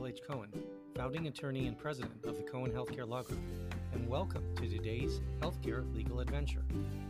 H. Cohen, founding attorney and president of the Cohen Healthcare Law Group, and welcome to today's Healthcare Legal Adventure.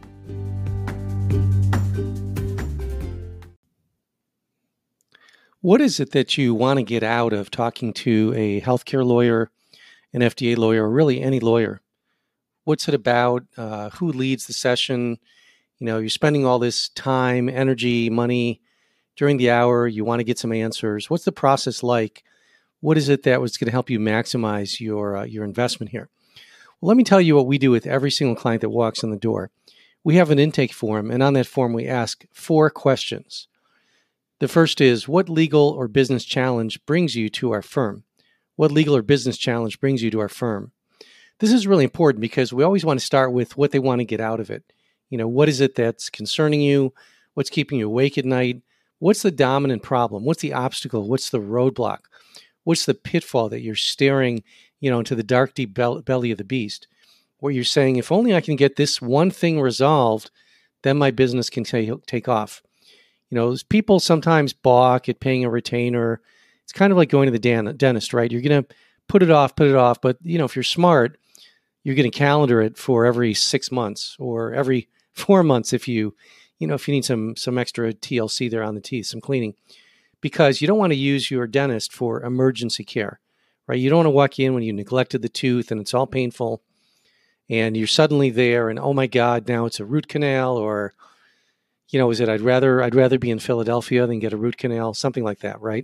What is it that you want to get out of talking to a healthcare lawyer, an FDA lawyer, or really any lawyer? What's it about? Who leads the session? You're spending all this time, energy, money during the hour. You want to get some answers. What's the process like? What is it that was going to help you maximize your investment here? Well, let me tell you what we do with every single client that walks in the door. We have an intake form, and on that form, we ask 4 questions. The first is, what legal or business challenge brings you to our firm? What legal or business challenge brings you to our firm? This is really important because we always want to start with what they want to get out of it. What is it that's concerning you? What's keeping you awake at night? What's the dominant problem? What's the obstacle? What's the roadblock? What's the pitfall that you're staring, into the dark, deep belly of the beast, where you're saying, if only I can get this one thing resolved, then my business can take off. People sometimes balk at paying a retainer. It's kind of like going to the dentist, right? You're going to put it off, but if you're smart, you're going to calendar it for every 6 months or every 4 months if you need some extra TLC there on the teeth, some cleaning, because you don't want to use your dentist for emergency care, right? You don't want to walk in when you neglected the tooth and it's all painful and you're suddenly there and, oh my God, now it's a root canal, or, is it I'd rather be in Philadelphia than get a root canal, something like that, right?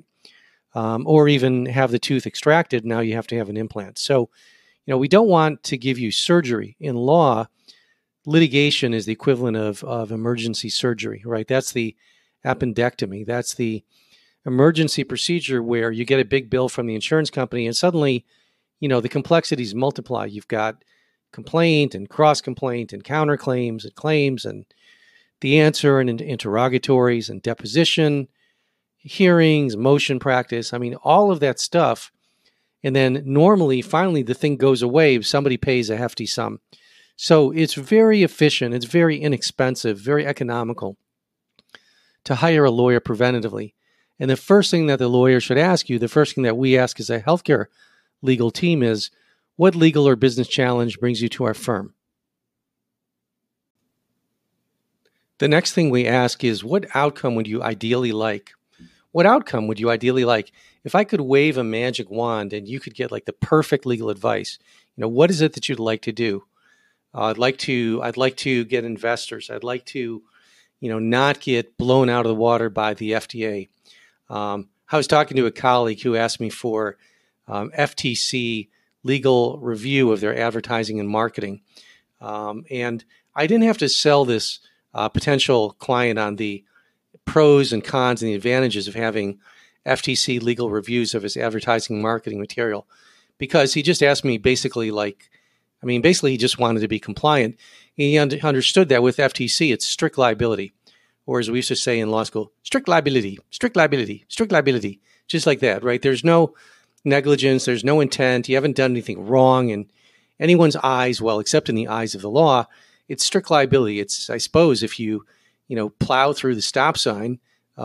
Or even have the tooth extracted. Now you have to have an implant. So, we don't want to give you surgery. In law, litigation is the equivalent of emergency surgery, right? That's the appendectomy. That's the emergency procedure where you get a big bill from the insurance company and suddenly, the complexities multiply. You've got complaint and cross-complaint and counterclaims and claims and the answer and interrogatories and deposition, hearings, motion practice. All of that stuff. And then normally, finally, the thing goes away if somebody pays a hefty sum. So it's very efficient. It's very inexpensive, very economical to hire a lawyer preventatively. And the first thing that the lawyer should ask you, the first thing that we ask as a healthcare legal team is, what legal or business challenge brings you to our firm? The next thing we ask is, what outcome would you ideally like? What outcome would you ideally like? If I could wave a magic wand and you could get like the perfect legal advice, what is it that you'd like to do? I'd like to get investors. I'd like to, not get blown out of the water by the FDA. I was talking to a colleague who asked me for FTC legal review of their advertising and marketing. And I didn't have to sell this potential client on the pros and cons and the advantages of having FTC legal reviews of his advertising and marketing material, because he just asked me basically he just wanted to be compliant. He understood that with FTC, it's strict liability. Or as we used to say in law school, strict liability, strict liability, strict liability, just like that, right? There's no negligence, there's no intent, you haven't done anything wrong in anyone's eyes, well, except in the eyes of the law. It's strict liability. It's, I suppose, if you, plow through the stop sign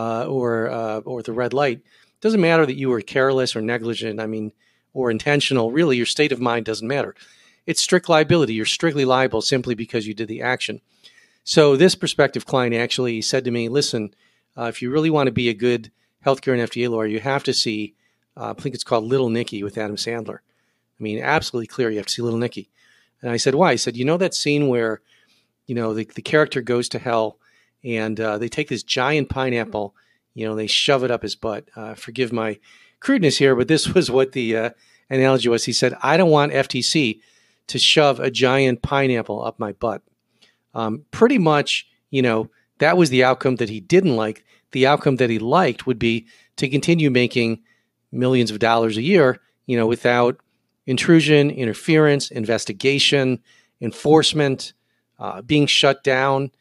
or the red light, it doesn't matter that you were careless or negligent, or intentional. Really, your state of mind doesn't matter. It's strict liability. You're strictly liable simply because you did the action. So this prospective client actually said to me, listen, if you really want to be a good healthcare and FDA lawyer, you have to see, I think it's called Little Nicky with Adam Sandler. Absolutely clear you have to see Little Nicky. And I said, why? He said, that scene where, the character goes to hell and they take this giant pineapple, they shove it up his butt. Forgive my crudeness here, but this was what the analogy was. He said, I don't want FTC to shove a giant pineapple up my butt. Pretty much, that was the outcome that he didn't like. The outcome that he liked would be to continue making millions of dollars a year, without intrusion, interference, investigation, enforcement, being shut down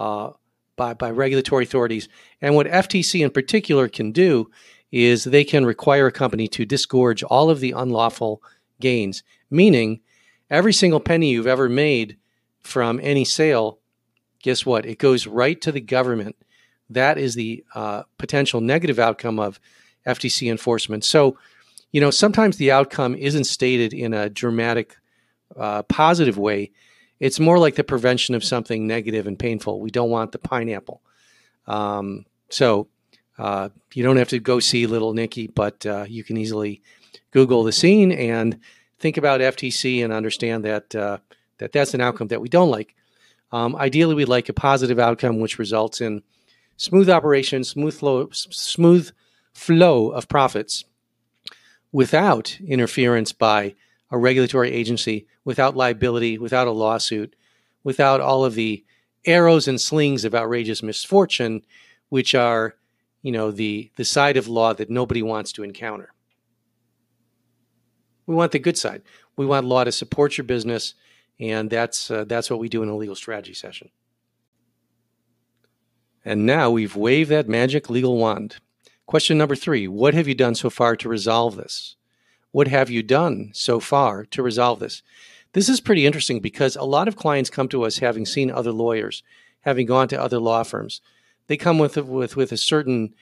by regulatory authorities. And what FTC in particular can do is they can require a company to disgorge all of the unlawful gains, meaning every single penny you've ever made from any sale, guess what? It goes right to the government. That is the potential negative outcome of FTC enforcement. So, Sometimes the outcome isn't stated in a dramatic, positive way. It's more like the prevention of something negative and painful. We don't want the pineapple. So you don't have to go see Little Nicky, but you can easily Google the scene and think about FTC and understand that that's an outcome that we don't like. Ideally, we'd like a positive outcome, which results in smooth operation, smooth flow of profits without interference by a regulatory agency, without liability, without a lawsuit, without all of the arrows and slings of outrageous misfortune, which are, the side of law that nobody wants to encounter. We want the good side. We want law to support your business, and that's what we do in a legal strategy session. And now we've waved that magic legal wand. Question number 3, what have you done so far to resolve this? What have you done so far to resolve this? This is pretty interesting because a lot of clients come to us having seen other lawyers, having gone to other law firms. They come with a certain,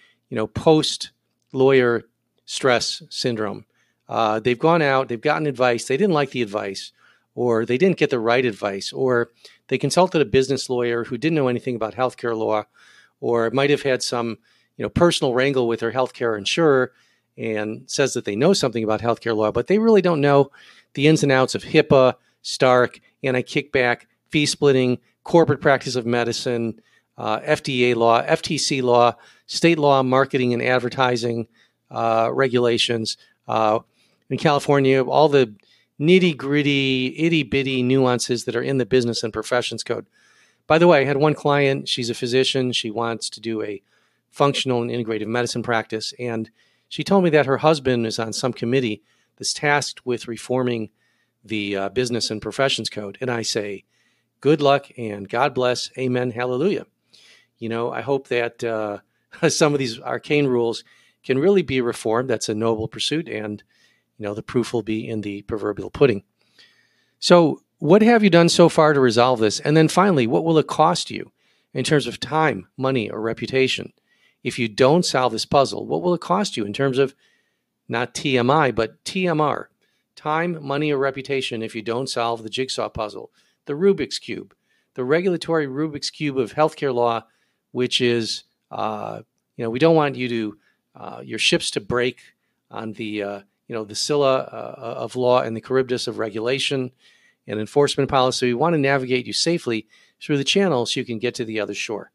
post-lawyer stress syndrome. They've gone out, they've gotten advice, they didn't like the advice, or they didn't get the right advice, or they consulted a business lawyer who didn't know anything about healthcare law, or might have had some, personal wrangle with their healthcare insurer and says that they know something about healthcare law, but they really don't know the ins and outs of HIPAA, Stark, anti-kickback, fee splitting, corporate practice of medicine, FDA law, FTC law, state law, marketing and advertising regulations. In California, all the nitty-gritty, itty-bitty nuances that are in the Business and Professions Code. By the way, I had one client, she's a physician, she wants to do a functional and integrative medicine practice, and she told me that her husband is on some committee that's tasked with reforming the Business and Professions Code. And I say, good luck and God bless, amen, hallelujah. I hope that some of these arcane rules can really be reformed. That's a noble pursuit, and the proof will be in the proverbial pudding. So what have you done so far to resolve this? And then finally, what will it cost you in terms of time, money, or reputation? If you don't solve this puzzle, what will it cost you in terms of not TMI, but TMR, time, money, or reputation if you don't solve the jigsaw puzzle, the Rubik's Cube, the regulatory Rubik's Cube of healthcare law, which is, we don't want you to, your ships to break on the, the Scylla of law and the Charybdis of regulation and enforcement policy. We want to navigate you safely through the channel so you can get to the other shore.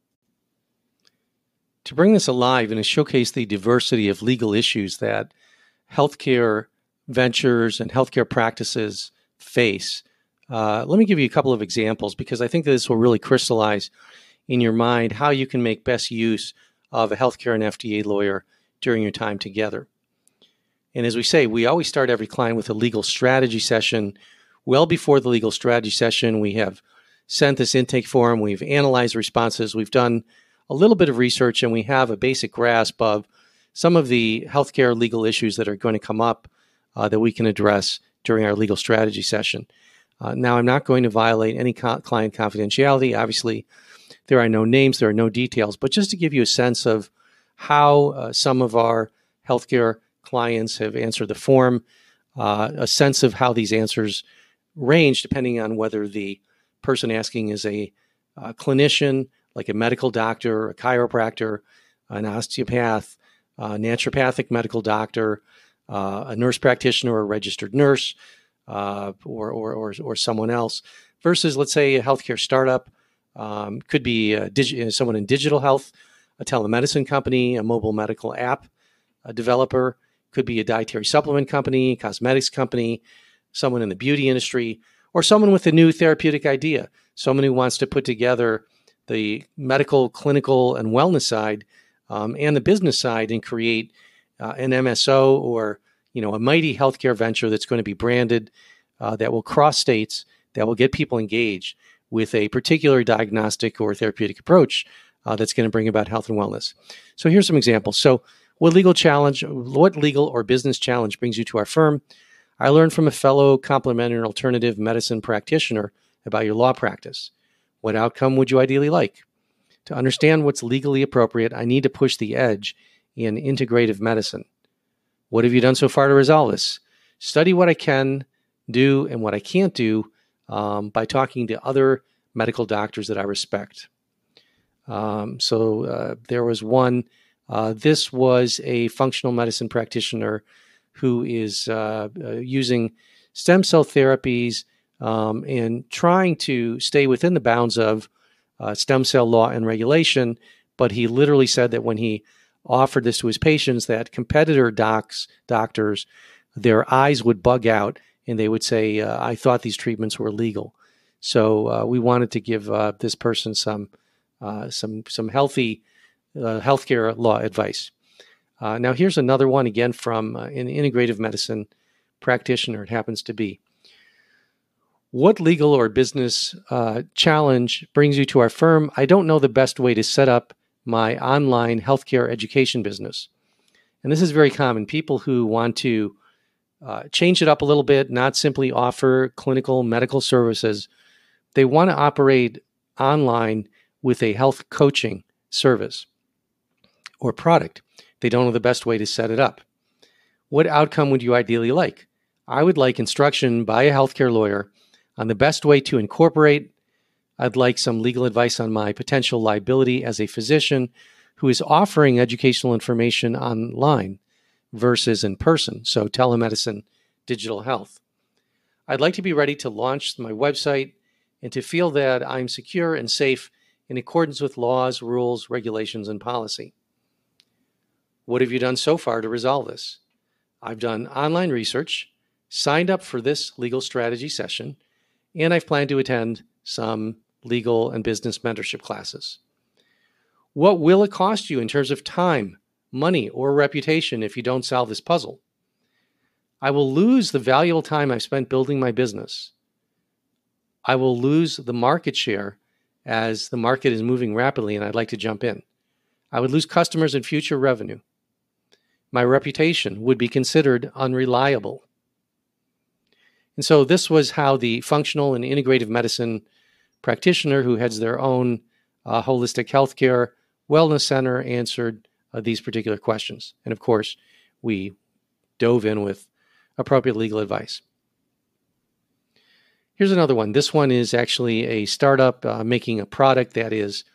To bring this alive and to showcase the diversity of legal issues that healthcare ventures and healthcare practices face, let me give you a couple of examples because I think that this will really crystallize in your mind how you can make best use of a healthcare and FDA lawyer during your time together. And as we say, we always start every client with a legal strategy session. Well before the legal strategy session, we have sent this intake form, we've analyzed responses, we've done a little bit of research, and we have a basic grasp of some of the healthcare legal issues that are going to come up that we can address during our legal strategy session. Now, I'm not going to violate any client confidentiality. Obviously, there are no names, there are no details, but just to give you a sense of how some of our healthcare clients have answered the form, a sense of how these answers range depending on whether the person asking is a clinician, like a medical doctor, a chiropractor, an osteopath, a naturopathic medical doctor, a nurse practitioner or a registered nurse, or someone else, versus, let's say, a healthcare startup, could be someone in digital health, a telemedicine company, a mobile medical app, a developer, could be a dietary supplement company, cosmetics company, someone in the beauty industry, or someone with a new therapeutic idea, someone who wants to put together the medical, clinical, and wellness side and the business side and create an MSO or a mighty healthcare venture that's going to be branded, that will cross states, that will get people engaged with a particular diagnostic or therapeutic approach that's going to bring about health and wellness. So here's some examples. So what legal or business challenge brings you to our firm? I learned from a fellow complementary and alternative medicine practitioner about your law practice. What outcome would you ideally like? To understand what's legally appropriate, I need to push the edge in integrative medicine. What have you done so far to resolve this? Study what I can do and what I can't do by talking to other medical doctors that I respect. So there was one. This was a functional medicine practitioner who is using stem cell therapies and trying to stay within the bounds of stem cell law and regulation. But he literally said that when he offered this to his patients, that competitor doctors, their eyes would bug out and they would say, I thought these treatments were legal. So we wanted to give this person some healthy healthcare law advice. Now, here's another one, again, from an integrative medicine practitioner, it happens to be. What legal or business challenge brings you to our firm? I don't know the best way to set up my online healthcare education business. And this is very common. People who want to change it up a little bit, not simply offer clinical medical services. They want to operate online with a health coaching service or product. They don't know the best way to set it up. What outcome would you ideally like? I would like instruction by a healthcare lawyer on the best way to incorporate. I'd like some legal advice on my potential liability as a physician who is offering educational information online versus in person, so telemedicine, digital health. I'd like to be ready to launch my website and to feel that I'm secure and safe in accordance with laws, rules, regulations, and policy. What have you done so far to resolve this? I've done online research, signed up for this legal strategy session, and I've planned to attend some legal and business mentorship classes. What will it cost you in terms of time, money, or reputation if you don't solve this puzzle? I will lose the valuable time I've spent building my business. I will lose the market share as the market is moving rapidly and I'd like to jump in. I would lose customers and future revenue. My reputation would be considered unreliable. And so this was how the functional and integrative medicine practitioner who heads their own holistic healthcare wellness center answered these particular questions. And of course, we dove in with appropriate legal advice. Here's another one. This one is actually a startup making a product that is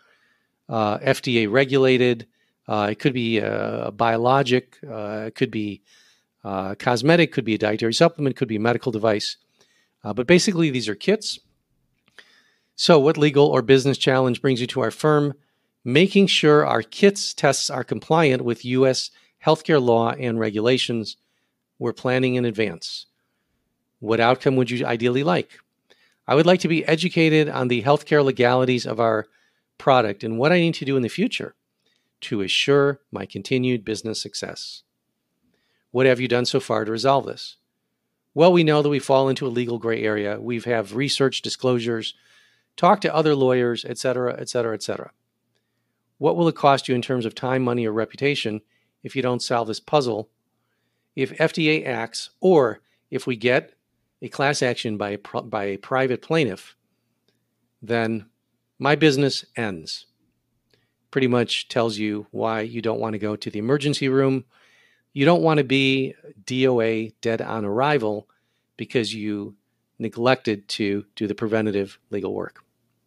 FDA regulated. It could be a biologic, it could be cosmetic, could be a dietary supplement, could be a medical device. But basically, these are kits. So what legal or business challenge brings you to our firm? Making sure our kits tests are compliant with U.S. healthcare law and regulations. We're planning in advance. What outcome would you ideally like? I would like to be educated on the healthcare legalities of our product and what I need to do in the future to assure my continued business success. What have you done so far to resolve this? Well, we know that we fall into a legal gray area. We have research disclosures, talk to other lawyers, et cetera, et cetera, et cetera. What will it cost you in terms of time, money, or reputation if you don't solve this puzzle? If FDA acts, or if we get a class action by a private plaintiff, then my business ends. Pretty much tells you why you don't want to go to the emergency room. You don't want to be DOA, dead on arrival, because you neglected to do the preventative legal work.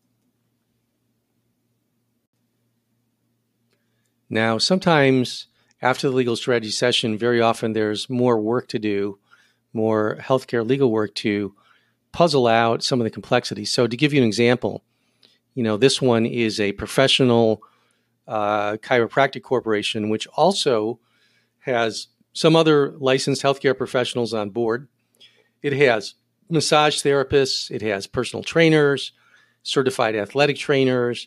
Now, sometimes after the legal strategy session, very often there's more work to do, more healthcare legal work to puzzle out some of the complexities. So to give you an example, this one is a professional chiropractic corporation, which also has some other licensed healthcare professionals on board. It has massage therapists, it has personal trainers, certified athletic trainers,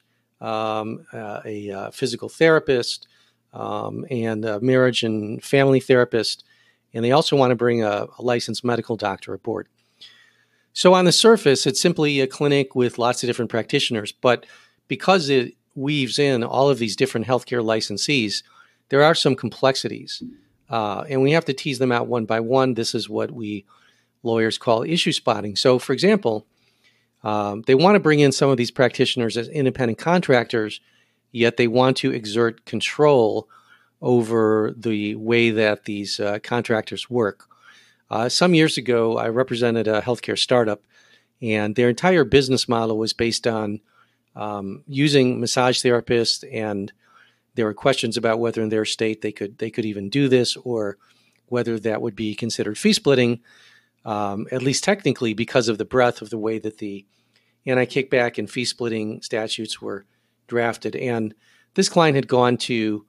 a physical therapist, and a marriage and family therapist. And they also want to bring a licensed medical doctor aboard. So on the surface, it's simply a clinic with lots of different practitioners. But because it weaves in all of these different healthcare licensees, there are some complexities. And we have to tease them out one by one. This is what we lawyers call issue spotting. So, for example, they want to bring in some of these practitioners as independent contractors, yet they want to exert control over the way that these contractors work. Some years ago, I represented a healthcare startup, and their entire business model was based on using massage therapists, and there were questions about whether in their state they could even do this, or whether that would be considered fee splitting, at least technically, because of the breadth of the way that the anti-kickback and fee splitting statutes were drafted. And this client had gone to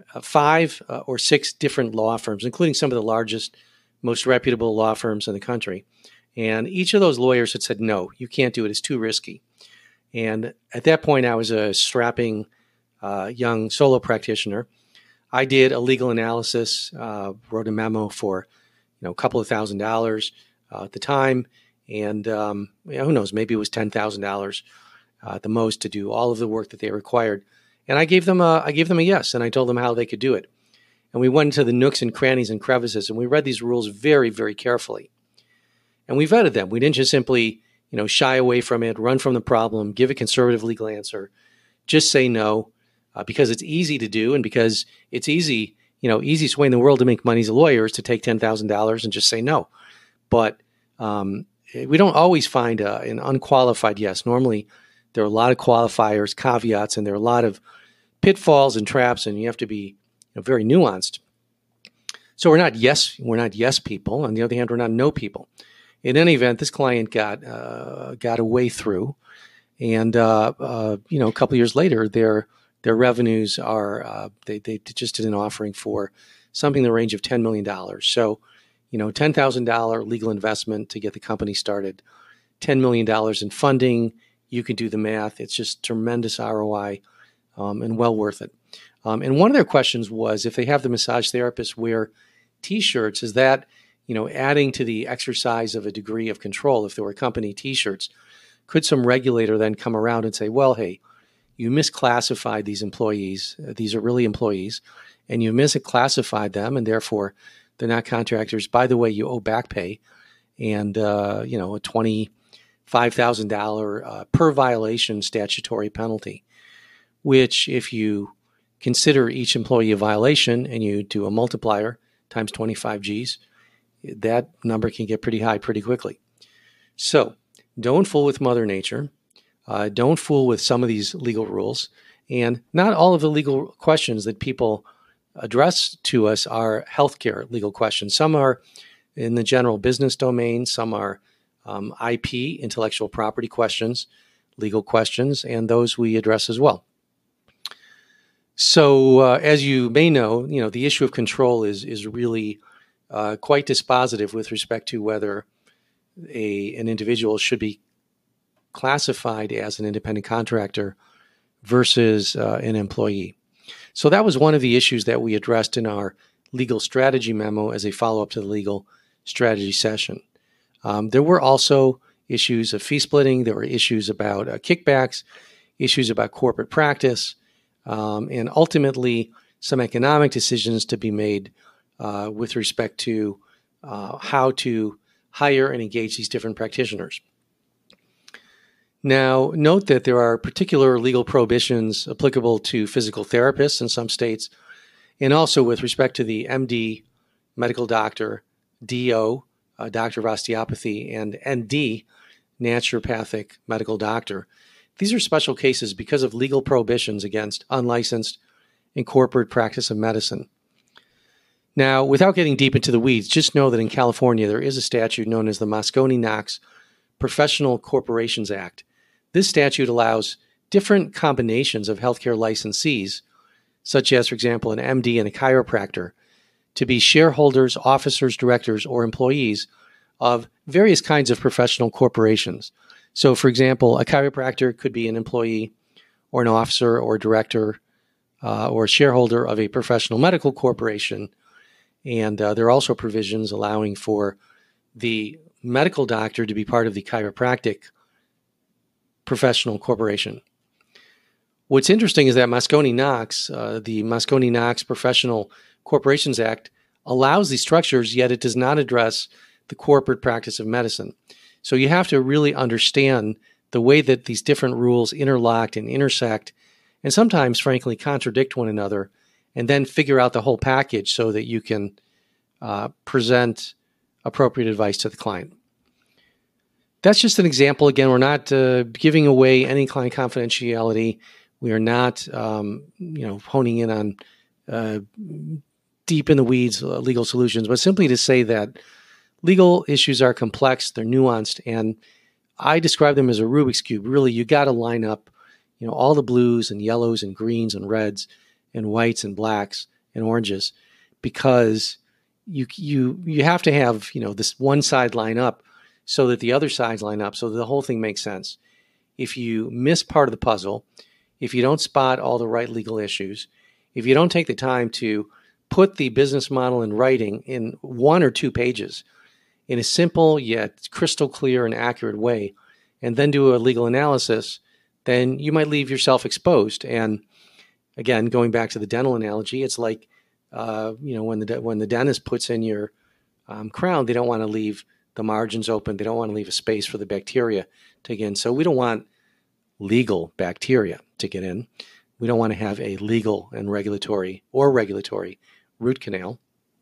5 or 6 different law firms, including some of the largest, most reputable law firms in the country. And each of those lawyers had said, no, you can't do it. It's too risky. And at that point, I was a strapping young solo practitioner. I did a legal analysis, wrote a memo for a couple of $1,000s at the time. And who knows, maybe it was $10,000 at the most to do all of the work that they required. And I gave them a yes, and I told them how they could do it. And we went into the nooks and crannies and crevices, and we read these rules very, very carefully. And we vetted them. We didn't just simply, shy away from it, run from the problem, give a conservative legal answer, just say no, because it's easy to do, and because it's easy, easiest way in the world to make money as a lawyer is to take $10,000 and just say no. But we don't always find an unqualified yes. Normally, there are a lot of qualifiers, caveats, and there are a lot of pitfalls and traps, and you have to be very nuanced. So we're not yes people. On the other hand, we're not no people. In any event, this client got a way through, and a couple of years later, their revenues are they just did an offering for something in the range of $10 million. So, $10,000 legal investment to get the company started, $10 million in funding. You can do the math. It's just tremendous ROI and well worth it. And one of their questions was, if they have the massage therapists wear T-shirts, is that adding to the exercise of a degree of control? If there were company T-shirts, could some regulator then come around and say, well, hey, you misclassified these employees. These are really employees, and you misclassified them, and therefore they're not contractors. By the way, you owe back pay and a $25,000 per violation statutory penalty, which, if you consider each employee a violation and you do a multiplier times 25 Gs, that number can get pretty high pretty quickly. So don't fool with Mother Nature. Don't fool with some of these legal rules. And not all of the legal questions that people address to us are healthcare legal questions. Some are in the general business domain. Some are IP, intellectual property questions, legal questions, and those we address as well. So as you may know, the issue of control is really quite dispositive with respect to whether an individual should be classified as an independent contractor versus an employee. So that was one of the issues that we addressed in our legal strategy memo as a follow-up to the legal strategy session. There were also issues of fee splitting. There were issues about kickbacks, issues about corporate practice, and ultimately some economic decisions to be made with respect to how to hire and engage these different practitioners. Now, note that there are particular legal prohibitions applicable to physical therapists in some states, and also with respect to the MD, medical doctor, DO, doctor of osteopathy, and ND, naturopathic medical doctor. These are special cases because of legal prohibitions against unlicensed and corporate practice of medicine. Now, without getting deep into the weeds, just know that in California, there is a statute known as the Moscone-Knox Professional Corporations Act. This statute allows different combinations of healthcare licensees, such as, for example, an MD and a chiropractor, to be shareholders, officers, directors, or employees of various kinds of professional corporations. So, for example, a chiropractor could be an employee or an officer or director or a shareholder of a professional medical corporation. And there are also provisions allowing for the medical doctor to be part of the chiropractic professional corporation. What's interesting is that Moscone-Knox, the Moscone-Knox Professional Corporations Act, allows these structures, yet it does not address the corporate practice of medicine. So you have to really understand the way that these different rules interlock and intersect, and sometimes, frankly, contradict one another and then figure out the whole package so that you can present appropriate advice to the client. That's just an example. Again, we're not giving away any client confidentiality. We are not, honing in on deep in the weeds legal solutions, but simply to say that legal issues are complex, they're nuanced, and I describe them as a Rubik's Cube. Really, you got to line up, all the blues and yellows and greens and reds and whites and blacks and oranges, because you have to have, this one side line up so that the other sides line up so that the whole thing makes sense. If you miss part of the puzzle, if you don't spot all the right legal issues, if you don't take the time to put the business model in writing in 1 or 2 pages in a simple yet crystal clear and accurate way, and then do a legal analysis, then you might leave yourself exposed. And again, going back to the dental analogy, it's like, when the dentist puts in your crown, they don't want to leave the margins open. They don't want to leave a space for the bacteria to get in. So we don't want legal bacteria to get in. We don't want to have a legal and regulatory root canal.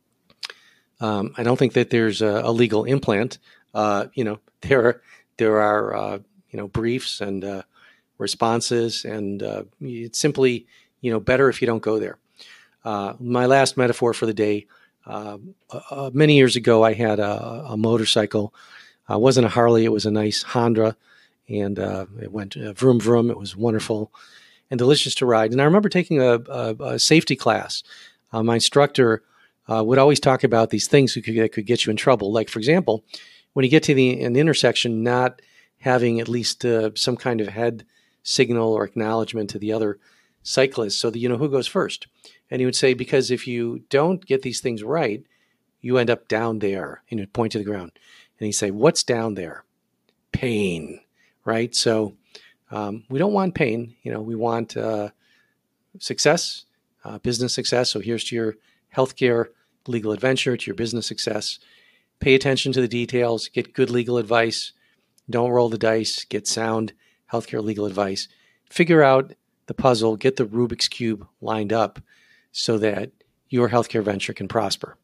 I don't think that there's a legal implant. There are briefs and responses, and it's simply better if you don't go there. My last metaphor for the day. Many years ago, I had a motorcycle. It wasn't a Harley; it was a nice Honda, and it went vroom vroom. It was wonderful and delicious to ride. And I remember taking a safety class. My instructor would always talk about these things that could get you in trouble. Like, for example, when you get to an intersection, not having at least some kind of head signal or acknowledgement to the other cyclists so that you know who goes first. And he would say, because if you don't get these things right, you end up down there. And he'd point to the ground. And he'd say, what's down there? Pain, right? So we don't want pain. We want success, business success. So here's to your healthcare legal adventure, to your business success. Pay attention to the details. Get good legal advice. Don't roll the dice. Get sound healthcare legal advice. Figure out the puzzle. Get the Rubik's Cube lined up so that your healthcare venture can prosper.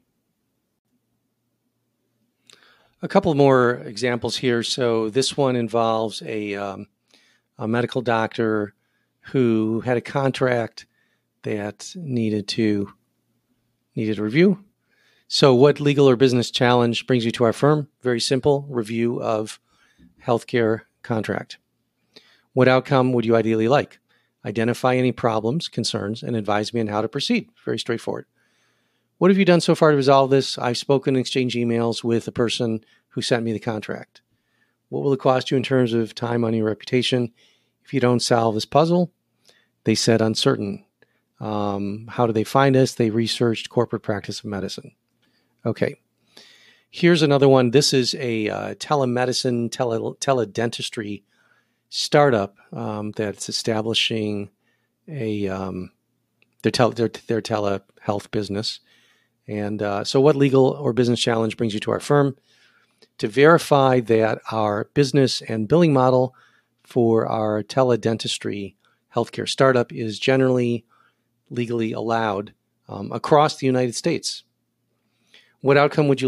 A couple more examples here. So this one involves a medical doctor who had a contract that needed review. So what legal or business challenge brings you to our firm? Very simple, review of healthcare contract. What outcome would you ideally like? Identify any problems, concerns, and advise me on how to proceed. Very straightforward. What have you done so far to resolve this? I've spoken and exchanged emails with the person who sent me the contract. What will it cost you in terms of time, money, or reputation if you don't solve this puzzle? They said uncertain. How do they find us? They researched corporate practice of medicine. Okay. Here's another one. This is a telemedicine, teledentistry startup that's establishing their telehealth business. And so what legal or business challenge brings you to our firm? To verify that our business and billing model for our teledentistry healthcare startup is generally legally allowed across the United States. What outcome would you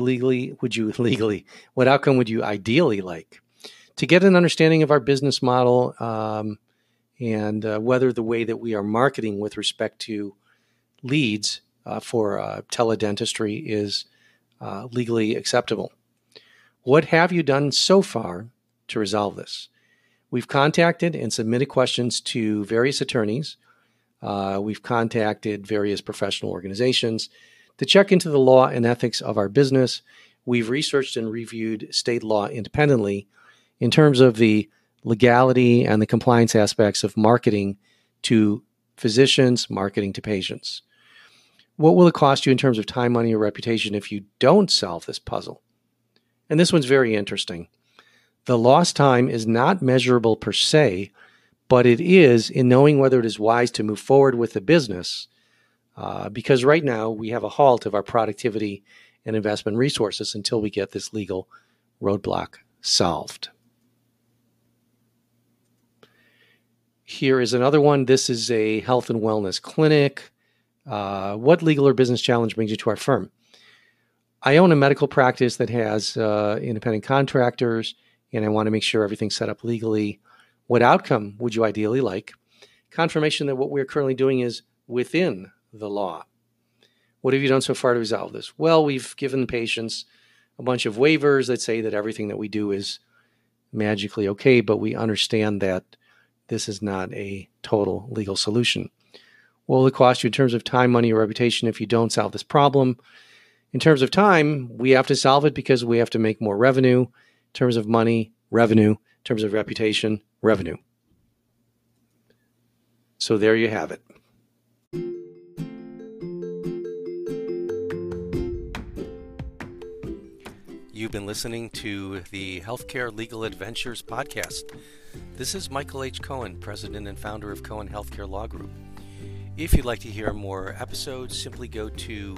ideally like? To get an understanding of our business model and whether the way that we are marketing with respect to leads for teledentistry is legally acceptable. What have you done so far to resolve this? We've contacted and submitted questions to various attorneys. We've contacted various professional organizations to check into the law and ethics of our business. We've researched and reviewed state law independently in terms of the legality and the compliance aspects of marketing to physicians, marketing to patients. What will it cost you in terms of time, money, or reputation if you don't solve this puzzle? And this one's very interesting. The lost time is not measurable per se, but it is in knowing whether it is wise to move forward with the business, because right now we have a halt of our productivity and investment resources until we get this legal roadblock solved. Here is another one. This is a health and wellness clinic. What legal or business challenge brings you to our firm? I own a medical practice that has independent contractors, and I want to make sure everything's set up legally. What outcome would you ideally like? Confirmation that what we're currently doing is within the law. What have you done so far to resolve this? Well, we've given patients a bunch of waivers that say that everything that we do is magically okay, but we understand that this is not a total legal solution. What will it cost you in terms of time, money, or reputation if you don't solve this problem? In terms of time, we have to solve it because we have to make more revenue. In terms of money, revenue. In terms of reputation, revenue. So there you have it. You've been listening to the Healthcare Legal Adventures podcast. This is Michael H. Cohen, president and founder of Cohen Healthcare Law Group. If you'd like to hear more episodes, simply go to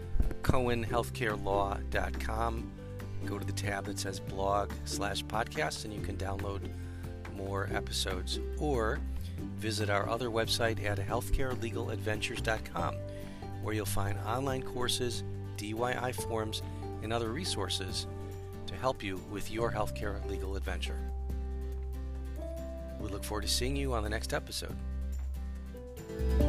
cohenhealthcarelaw.com. Go to the tab that says blog/podcast, and you can download more episodes. Or visit our other website at healthcarelegaladventures.com, where you'll find online courses, DIY forms, and other resources to help you with your healthcare legal adventure. We look forward to seeing you on the next episode.